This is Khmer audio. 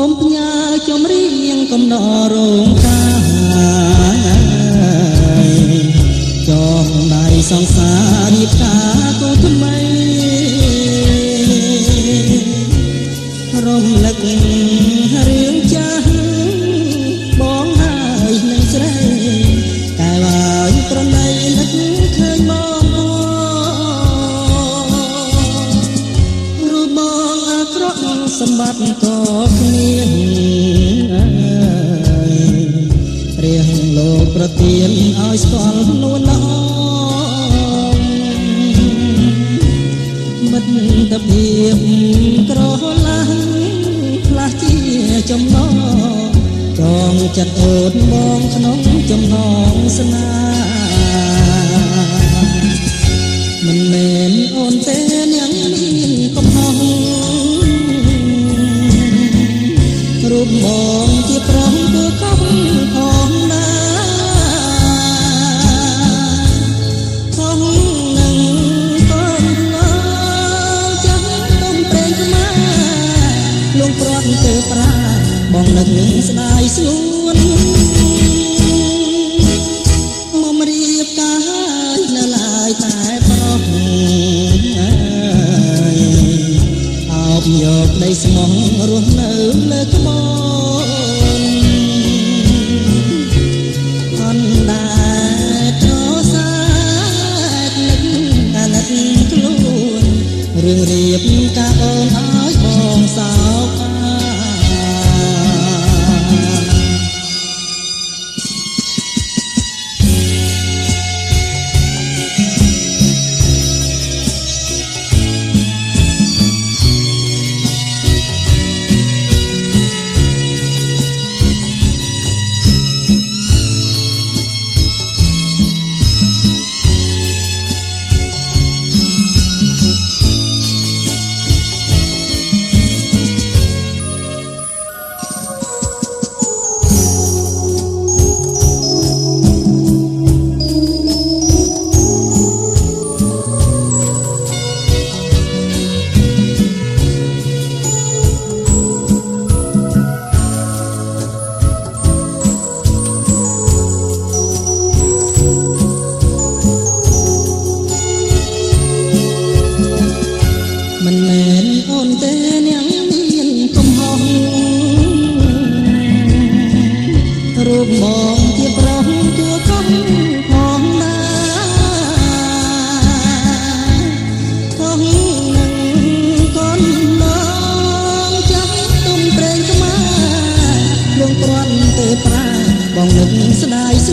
มផ្ញើចម្រៀងកំដររោងការចងដៃសង្សាររៀបការកូនថ្មីរំលឹករឿងចាស់បងហើយនឹងស្រីតែឡើយប្រណីនឹកឃើញបងរូបបងអាក្រក់សម្បត្តិក៏គ្មានព្រះលោកប្រទានឲ្យស្គាល់នួនល្អមិត្តភាពក្រឡាស់ផ្លាស់ជាចំណងចងចិត្តអូនបងក្នុងចំណងស្នេហ៍មិនមែនអូនទេនាងមានកំហុសរូបបងជាប្រុសគឺកប់ផងណាខំនឹងកូនណាចាំទុំព្រេងស្មាលងព្រាត់ទៅប្រាបងនឹកនឹងស្ដាយស្ងួនមករៀបការនៅឡើយតែប្រុសអោបយកដីស្មោះរស់នៅលើក្បូនអនដែរត្រសាទនឹកអាណិតខ្លួនរឿងរៀបការអូនឲ្យបងសោកមិនមែនអូនទេនាងមានកំហុសរូបបងជាប្រុសទួកប់ផងណាខំនឹងកូនน้องចាំទុំព្រេងស្មាលងព្រាត់ទៅប្រាបងនឹកស្ដាយ